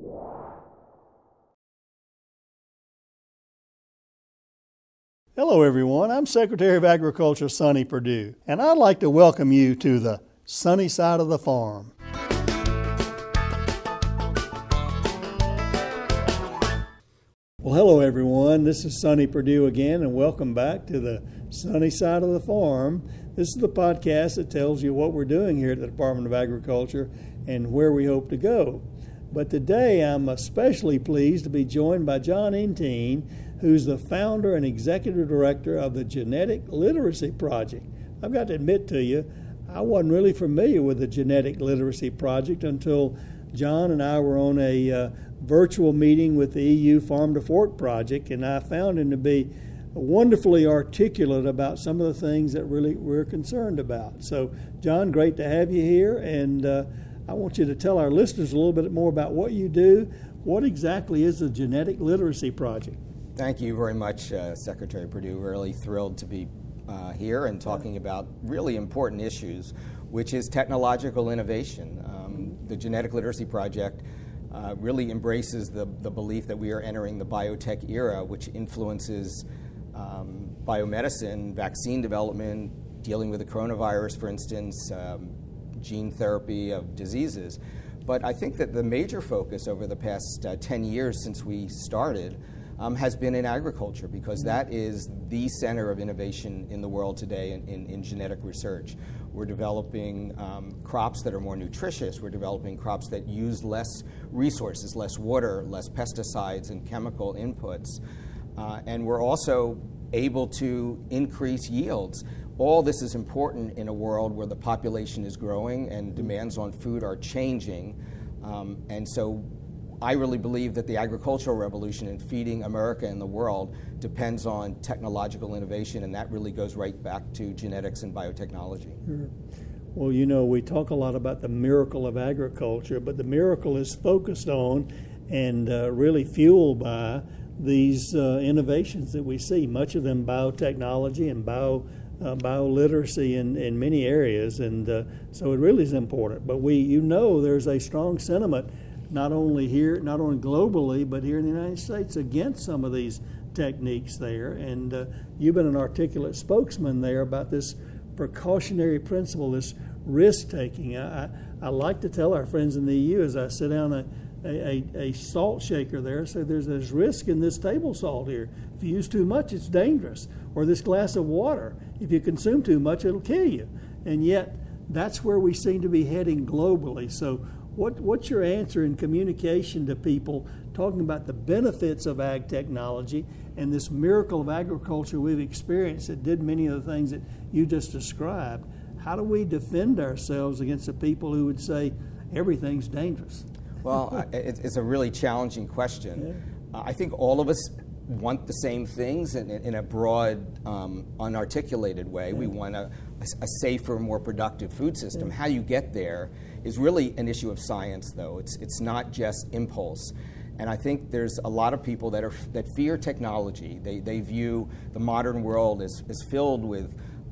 Hello everyone, I'm Secretary of Agriculture Sonny Perdue, and I'd like to welcome you to the sunny side of the farm. Well, hello everyone, this is Sonny Perdue again, and welcome back to the sunny side of the farm. This is the podcast that tells you what we're doing here at the Department of Agriculture and where we hope to go. But today I'm especially pleased to be joined by John Entine, who's the founder and executive director of the Genetic Literacy Project. I've got to admit to you, I wasn't really familiar with the Genetic Literacy Project until John and I were on a virtual meeting with the EU Farm to Fork Project, and I found him to be wonderfully articulate about some of the things that really we're concerned about. So, John, great to have you here, and I want you to tell our listeners a little bit more about what you do. What exactly is the Genetic Literacy Project? Thank you very much, Secretary Perdue. Really thrilled to be here and talking about really important issues, which is technological innovation. The Genetic Literacy Project really embraces the belief that we are entering the biotech era, which influences biomedicine, vaccine development, dealing with the coronavirus, for instance, gene therapy of diseases. But I think that the major focus over the past 10 years since we started has been in agriculture, because that is the center of innovation in the world today in genetic research. We're developing crops that are more nutritious. We're developing crops that use less resources, less water, less pesticides and chemical inputs. And we're also able to increase yields. All this is important in a world where the population is growing and demands on food are changing. And so I really believe that the agricultural revolution in feeding America and the world depends on technological innovation, and that really goes right back to genetics and biotechnology. Sure. Well, you know, we talk a lot about the miracle of agriculture, but the miracle is focused on and really fueled by these innovations that we see, much of them biotechnology and bioliteracy in many areas, and so it really is important. But there's a strong sentiment not only globally, but here in the United States against some of these techniques there. And you've been an articulate spokesman there about this precautionary principle, this risk-taking. I like to tell our friends in the EU, as I sit down a salt shaker there, say there's risk in this table salt here. If you use too much, it's dangerous. Or this glass of water, if you consume too much, it'll kill you. And yet, that's where we seem to be heading globally. So what's your answer in communication to people talking about the benefits of ag technology and this miracle of agriculture we've experienced that did many of the things that you just described? How do we defend ourselves against the people who would say everything's dangerous? Well, it's a really challenging question. Yeah. I think all of us want the same things in a broad, unarticulated way. Yeah. We want a safer, more productive food system. Yeah. How you get there is really an issue of science, though. It's not just impulse. And I think there's a lot of people that fear technology. They view the modern world as filled with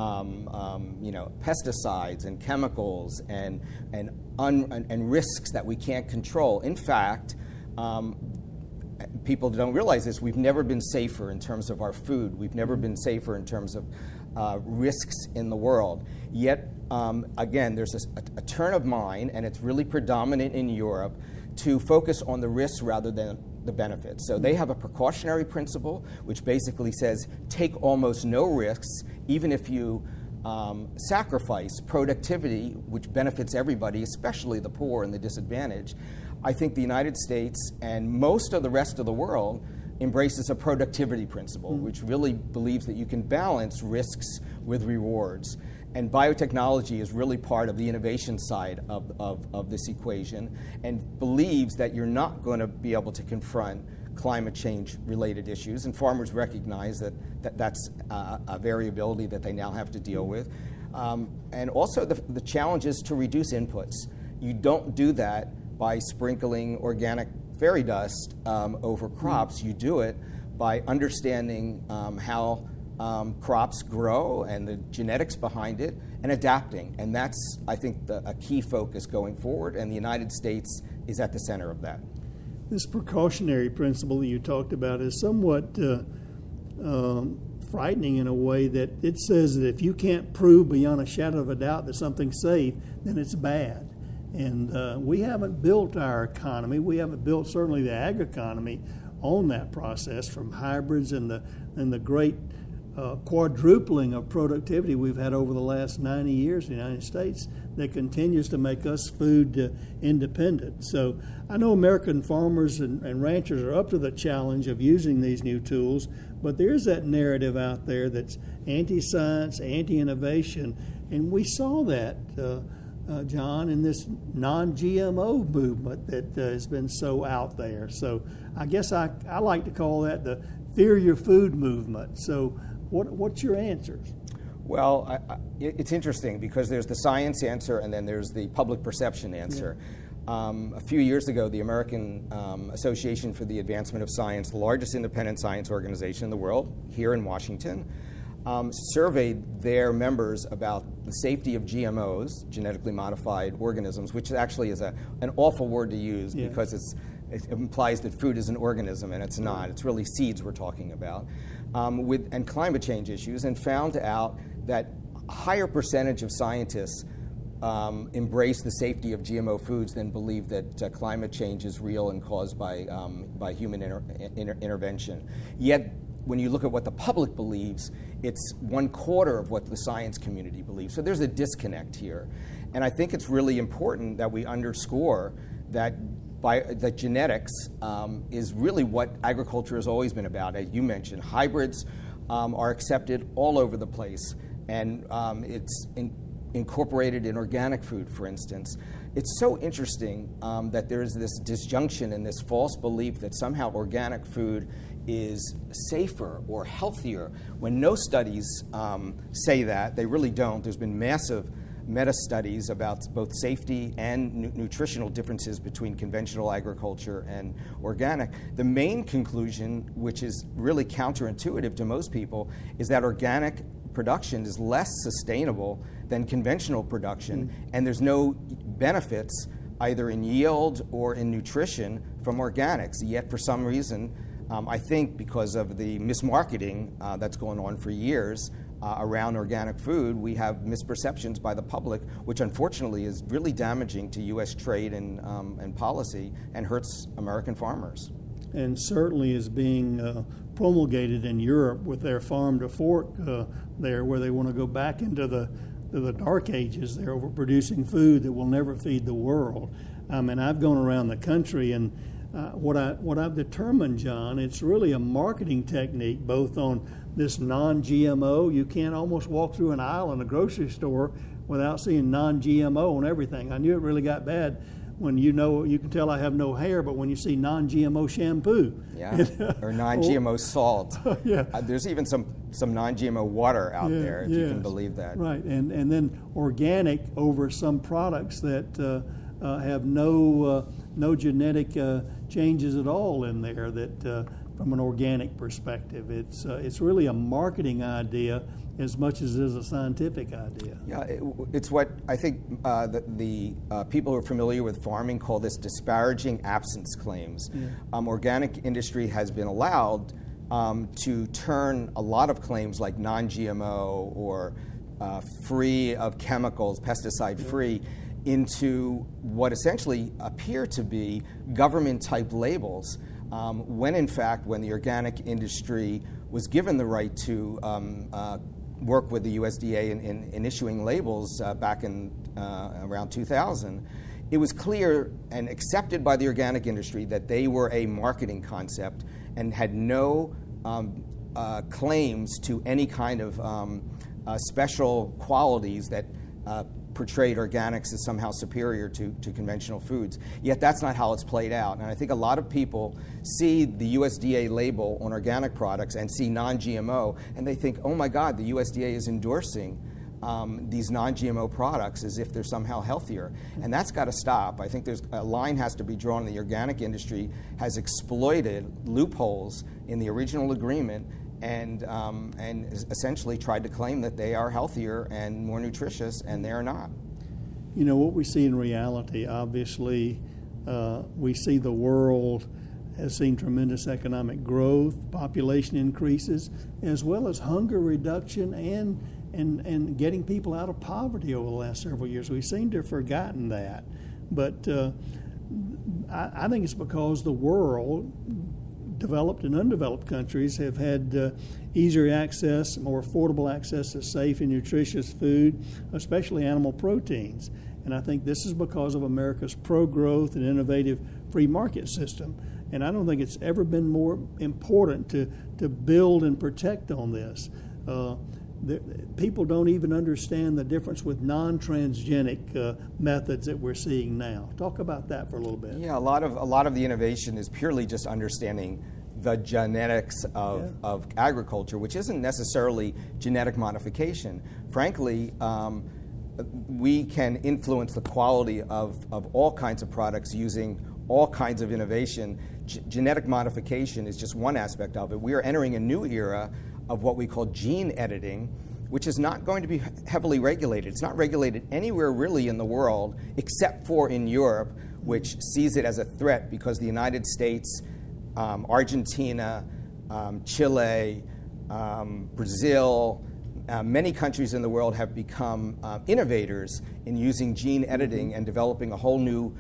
pesticides and chemicals and risks that we can't control. In fact, people don't realize this. We've never been safer in terms of our food. We've never been safer in terms of risks in the world. Yet, again, there's a turn of mind, and it's really predominant in Europe, to focus on the risks rather than the benefits. So they have a precautionary principle, which basically says take almost no risks, even if you sacrifice productivity, which benefits everybody, especially the poor and the disadvantaged. I think the United States and most of the rest of the world embraces a productivity principle, which really believes that you can balance risks with rewards. And biotechnology is really part of the innovation side of this equation, and believes that you're not going to be able to confront climate change related issues, and farmers recognize that's a variability that they now have to deal with. And also the challenge is to reduce inputs. You don't do that by sprinkling organic fairy dust over crops. You do it by understanding how crops grow and the genetics behind it, and adapting. And that's, I think, a key focus going forward, and the United States is at the center of that. this precautionary principle that you talked about is somewhat frightening in a way that it says that if you can't prove beyond a shadow of a doubt that something's safe, then it's bad. And we haven't built our economy. We haven't built certainly the ag economy on that process, from hybrids and the great quadrupling of productivity we've had over the last 90 years in the United States that continues to make us food independent. So I know American farmers and ranchers are up to the challenge of using these new tools, but there is that narrative out there that's anti-science, anti-innovation, and we saw that, John, in this non-GMO movement that has been so out there. So I guess I like to call that the fear your food movement. So what's your answers? Well, it's interesting because there's the science answer and then there's the public perception answer. Yeah. A few years ago, the American Association for the Advancement of Science, the largest independent science organization in the world, here in Washington, surveyed their members about the safety of GMOs, genetically modified organisms, which actually is an awful word to use because it implies that food is an organism, and it's not. It's really seeds we're talking about, and climate change issues, and found out that a higher percentage of scientists embrace the safety of GMO foods than believe that climate change is real and caused by human intervention. Yet, when you look at what the public believes, it's 1/4 of what the science community believes. So there's a disconnect here. And I think it's really important that we underscore that that genetics is really what agriculture has always been about. As you mentioned, hybrids are accepted all over the place, and it's incorporated in organic food, for instance. It's so interesting that there is this disjunction and this false belief that somehow organic food is safer or healthier, when no studies say that. They really don't. There's been massive meta-studies about both safety and nutritional differences between conventional agriculture and organic. The main conclusion, which is really counterintuitive to most people, is that organic production is less sustainable than conventional production, and there's no benefits either in yield or in nutrition from organics. Yet for some reason, I think because of the mismarketing that's going on for years around organic food, we have misperceptions by the public, which unfortunately is really damaging to U.S. trade and policy and hurts American farmers. And certainly is being promulgated in Europe with their farm to fork there, where they want to go back into the dark ages. They're overproducing food that will never feed the world. And I've gone around the country, and what I've determined, John, it's really a marketing technique, both on this non-GMO. You can't almost walk through an aisle in a grocery store without seeing non-GMO on everything. I knew it really got bad when you can tell I have no hair, but when you see non-GMO shampoo. Yeah, or non-GMO salt. Yeah. There's even some non-GMO water out there, if you can believe that. Right, and then organic over some products that have no genetic changes at all in there, that from an organic perspective. It's really a marketing idea as much as it is a scientific idea. Yeah, it's what I think the people who are familiar with farming call this disparaging absence claims. Yeah. Organic industry has been allowed to turn a lot of claims like non-GMO or free of chemicals, pesticide-free, into what essentially appear to be government-type labels, when in fact, when the organic industry was given the right to work with the USDA in issuing labels back in around 2000, it was clear and accepted by the organic industry that they were a marketing concept and had no claims to any kind of special qualities that portrayed organics as somehow superior to conventional foods. Yet that's not how it's played out. And I think a lot of people see the USDA label on organic products and see non-GMO, and they think, oh my God, the USDA is endorsing these non-GMO products as if they're somehow healthier. And that's got to stop. I think there's a line has to be drawn. The organic industry has exploited loopholes in the original agreement and essentially tried to claim that they are healthier and more nutritious, and they are not. You know, what we see in reality, obviously, We see the world has seen tremendous economic growth, population increases, as well as hunger reduction and getting people out of poverty over the last several years. We seem to have forgotten that. But I think it's because the world, developed and undeveloped countries, have had easier access, more affordable access to safe and nutritious food, especially animal proteins. And I think this is because of America's pro-growth and innovative free market system. And I don't think it's ever been more important to build and protect on this. People don't even understand the difference with non-transgenic methods that we're seeing now. Talk about that for a little bit. Yeah, a lot of the innovation is purely just understanding the genetics of agriculture, which isn't necessarily genetic modification. Frankly, we can influence the quality of all kinds of products using all kinds of innovation. Genetic modification is just one aspect of it. We are entering a new era of what we call gene editing, which is not going to be heavily regulated. It's not regulated anywhere really in the world except for in Europe, which sees it as a threat because the United States, Argentina, Chile, Brazil, many countries in the world have become innovators in using gene editing and developing a whole new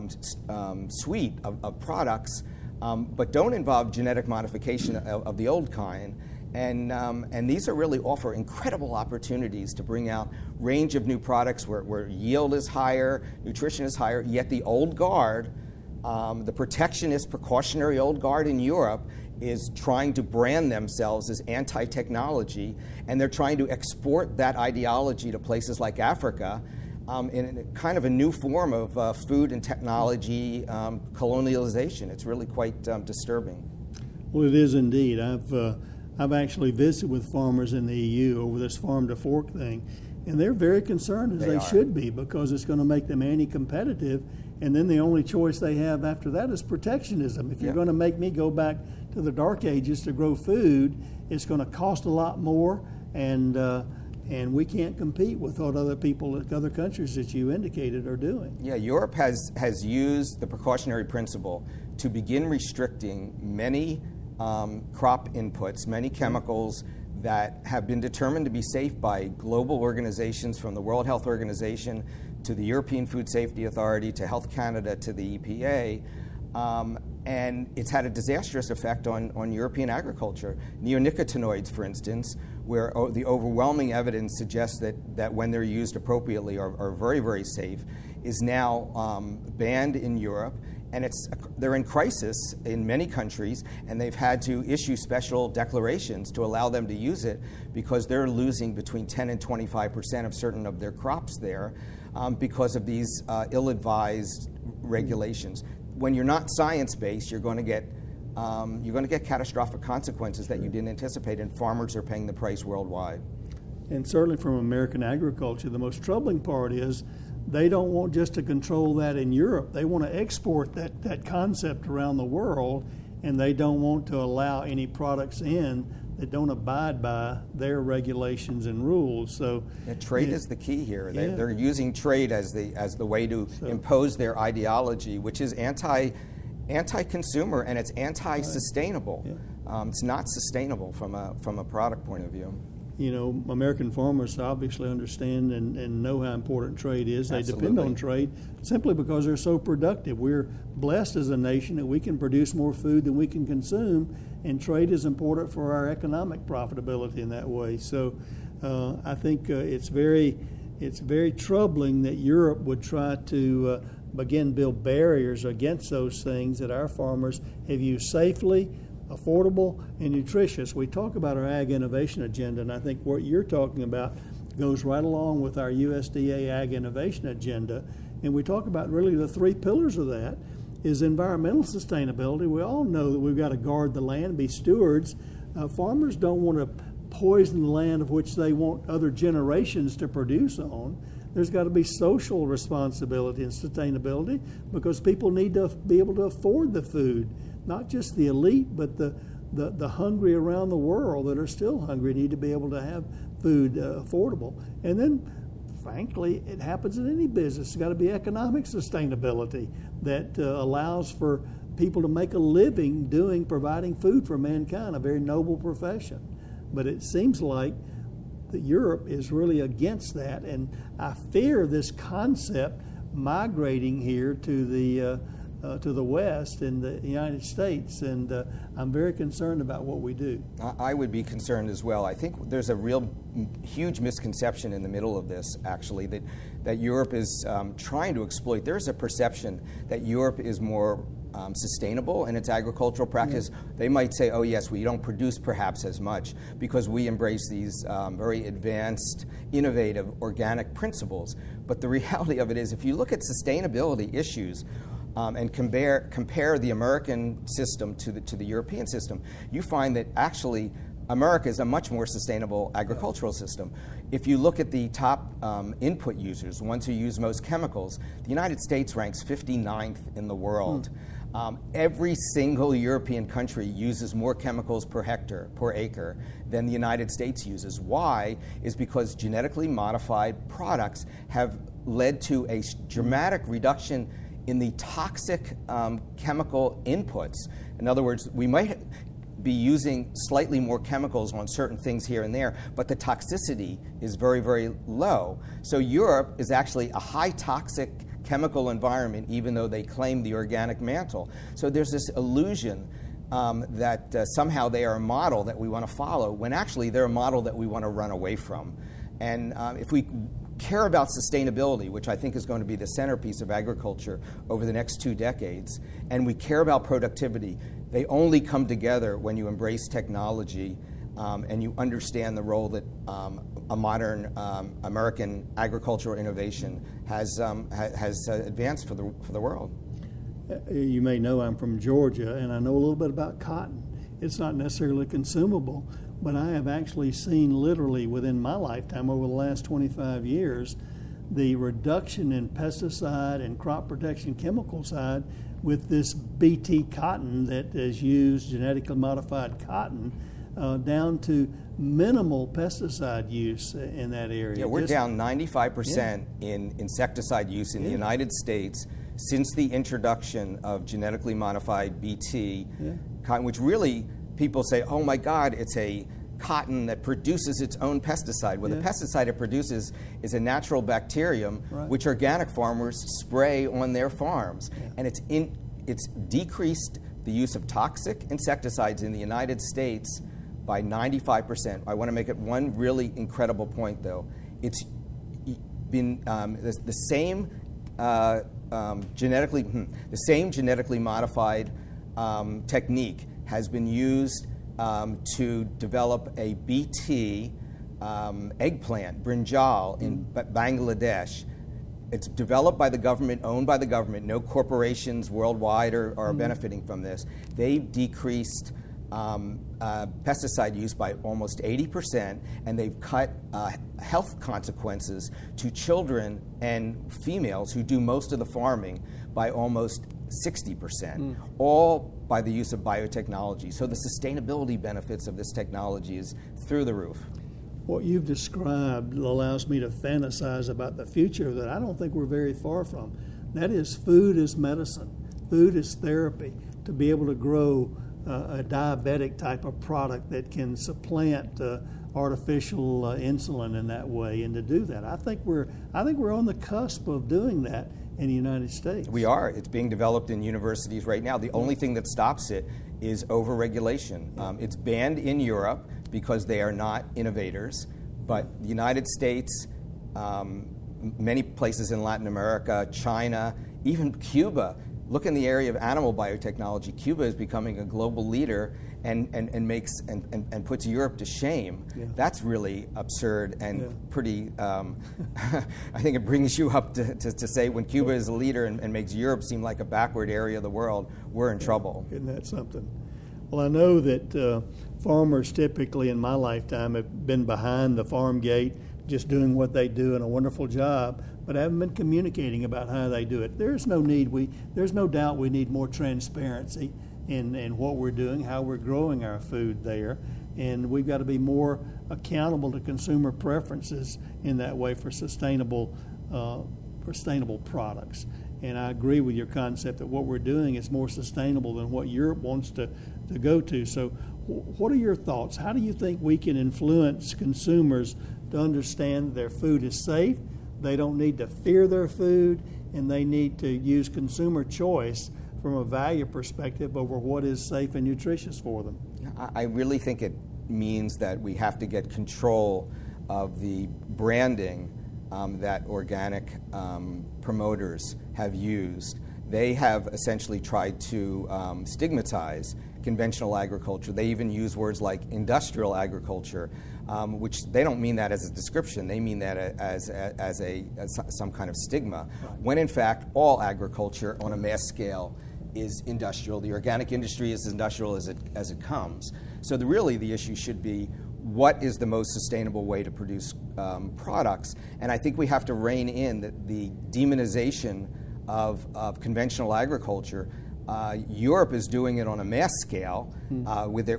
suite of products, but don't involve genetic modification of the old kind. And these are really offer incredible opportunities to bring out range of new products where yield is higher, nutrition is higher, yet the old guard, the protectionist, precautionary old guard in Europe is trying to brand themselves as anti-technology, and they're trying to export that ideology to places like Africa in kind of a new form of food and technology colonialization. It's really quite disturbing. Well, it is indeed. I've actually visited with farmers in the EU over this farm to fork thing, and they're very concerned, as they should be, because it's going to make them anti-competitive, and then the only choice they have after that is protectionism. If you're going to make me go back to the dark ages to grow food, it's going to cost a lot more, and we can't compete with what other countries that you indicated are doing. Yeah, Europe has used the precautionary principle to begin restricting many crop inputs, many chemicals that have been determined to be safe by global organizations, from the World Health Organization to the European Food Safety Authority to Health Canada to the EPA. And it's had a disastrous effect on European agriculture. Neonicotinoids, for instance, where the overwhelming evidence suggests that when they're used appropriately are very, very safe, is now banned in Europe. And they're in crisis in many countries, and they've had to issue special declarations to allow them to use it because they're losing between 10 and 25% of certain of their crops there because of these ill-advised regulations. When you're not science-based, you're going to get catastrophic consequences that you didn't anticipate, and farmers are paying the price worldwide. And certainly from American agriculture, the most troubling part is they don't want just to control that in Europe. They want to export that concept around the world, and they don't want to allow any products in that don't abide by their regulations and rules. So trade is the key here. They're using trade as the way to impose their ideology, which is anti-consumer, and it's anti-sustainable. It's not sustainable from a product point of view. You know, American farmers obviously understand and know how important trade is. They Absolutely. depend on trade simply because they're so productive. We're blessed as a nation that we can produce more food than we can consume, and trade is important for our economic profitability in that way. So I think it's very troubling that Europe would try to begin build barriers against those things that our farmers have used safely, affordable, and nutritious. We talk about our ag innovation agenda, and I think what you're talking about goes right along with our USDA ag innovation agenda. And we talk about really the three pillars of that is environmental sustainability. We all know that we've got to guard the land, be stewards. Farmers don't want to poison the land of which they want other generations to produce on. There's got to be social responsibility and sustainability because people need to be able to afford the food. Not just the elite, but the hungry around the world that are still hungry need to be able to have food affordable. And then frankly, it happens in any business. It's got to be economic sustainability that allows for people to make a living providing food for mankind, a very noble profession. But it seems like that Europe is really against that, and I fear this concept migrating here to the West in the United States, and I'm very concerned about what we do. I would be concerned as well. I think there's a real huge misconception in the middle of this, actually, that Europe is trying to exploit. There's a perception that Europe is more sustainable in its agricultural practice. Yeah. They might say, oh yes, we don't produce perhaps as much because we embrace these very advanced, innovative, organic principles. But the reality of it is, if you look at sustainability issues, and compare the American system to the European system, you find that actually America is a much more sustainable agricultural system. If you look at the top input users, the ones who use most chemicals, the United States ranks 59th in the world. Every single European country uses more chemicals per hectare, per acre, than the United States uses. Why? Is because genetically modified products have led to a dramatic reduction in the toxic chemical inputs. In other words, we might be using slightly more chemicals on certain things here and there, but the toxicity is very, very low. So Europe is actually a high toxic chemical environment, even though they claim the organic mantle. So there's this illusion that somehow they are a model that we want to follow, when actually they're a model that we want to run away from. And if we care about sustainability, which I think is going to be the centerpiece of agriculture over the next 2 decades, and we care about productivity, they only come together when you embrace technology and you understand the role that a modern American agricultural innovation has advanced for the world. You may know I'm from Georgia, and I know a little bit about cotton. It's not necessarily consumable, but I have actually seen literally within my lifetime over the last 25 years the reduction in pesticide and crop protection chemical side with this BT cotton that is used, genetically modified cotton, down to minimal pesticide use in that area. Yeah, we're down 95% in insecticide use in the United States since the introduction of genetically modified BT cotton, which really people say, oh my God, it's a cotton that produces its own pesticide. Well, the pesticide it produces is a natural bacterium which organic farmers spray on their farms. And it's decreased the use of toxic insecticides in the United States by 95%. I want to make it one really incredible point, though. It's been the same genetically modified technique has been used to develop a BT eggplant, brinjal, in Bangladesh. It's developed by the government, owned by the government. No corporations worldwide are benefiting from this. They've decreased pesticide use by almost 80%, and they've cut health consequences to children and females who do most of the farming by almost 60%, all by the use of biotechnology. So the sustainability benefits of this technology is through the roof. What you've described allows me to fantasize about the future that I don't think we're very far from. That is, food is medicine. Food is therapy. To be able to grow a diabetic type of product that can supplant artificial insulin in that way, and to do that, I think we're on the cusp of doing that in the United States. We are. It's being developed in universities right now. The only thing that stops it is overregulation. It's banned in Europe because they are not innovators, but the United States, many places in Latin America, China, even Cuba. Look in the area of animal biotechnology. Cuba is becoming a global leader and makes and puts Europe to shame. That's really absurd and pretty. I think it brings you up to say when Cuba is a leader and makes Europe seem like a backward area of the world, we're in trouble. Isn't that something? Well, I know that farmers typically in my lifetime have been behind the farm gate, just doing what they do and a wonderful job, but haven't been communicating about how they do it. There's no doubt we need more transparency in what we're doing, how we're growing our food there, and we've got to be more accountable to consumer preferences in that way for sustainable products. And I agree with your concept that what we're doing is more sustainable than what Europe wants to go to. So what are your thoughts? How do you think we can influence consumers to understand their food is safe, they don't need to fear their food, and they need to use consumer choice from a value perspective over what is safe and nutritious for them? I really think it means that we have to get control of the branding that organic promoters have used. They have essentially tried to stigmatize conventional agriculture. They even use words like industrial agriculture, which they don't mean that as a description. They mean that as some kind of stigma, right, when in fact all agriculture on a mass scale is industrial. The organic industry is as industrial as it comes. So really the issue should be, what is the most sustainable way to produce products? And I think we have to rein in the demonization of conventional agriculture. Europe is doing it on a mass scale with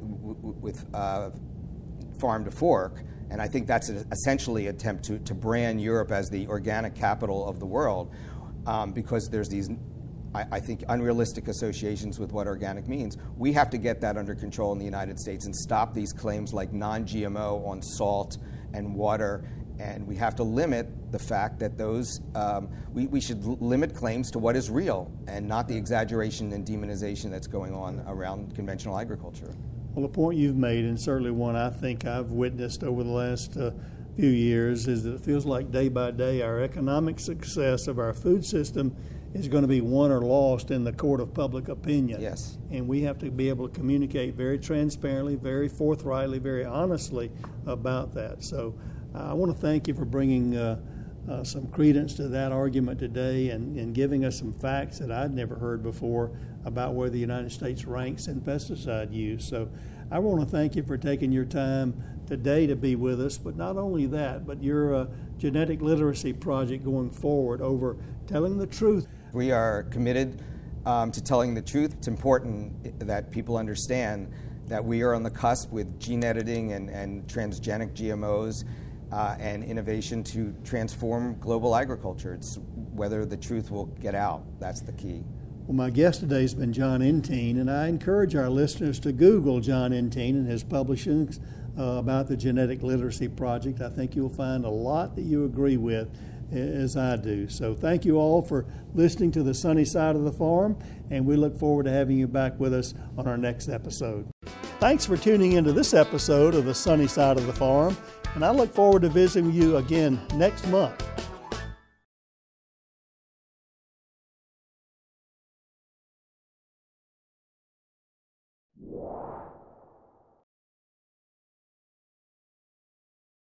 farm to fork, and I think that's essentially an attempt to brand Europe as the organic capital of the world, because there's these, I think, unrealistic associations with what organic means. We have to get that under control in the United States and stop these claims like non-GMO on salt and water, and we have to limit the fact that those, we should limit claims to what is real and not the exaggeration and demonization that's going on around conventional agriculture. Well, the point you've made, and certainly one I think I've witnessed over the last few years, is that it feels like day by day our economic success of our food system is going to be won or lost in the court of public opinion. Yes. And we have to be able to communicate very transparently, very forthrightly, very honestly about that. So I want to thank you for bringing some credence to that argument today and giving us some facts that I'd never heard before about where the United States ranks in pesticide use. So I want to thank you for taking your time today to be with us, but not only that, but your genetic literacy project going forward over telling the truth. We are committed to telling the truth. It's important that people understand that we are on the cusp with gene editing and transgenic GMOs and innovation to transform global agriculture. It's whether the truth will get out. That's the key. Well, my guest today has been John Entine, and I encourage our listeners to Google John Entine and his publishings about the Genetic Literacy Project. I think you'll find a lot that you agree with, as I do. So thank you all for listening to The Sunny Side of the Farm, and we look forward to having you back with us on our next episode. Thanks for tuning into this episode of The Sunny Side of the Farm, and I look forward to visiting you again next month.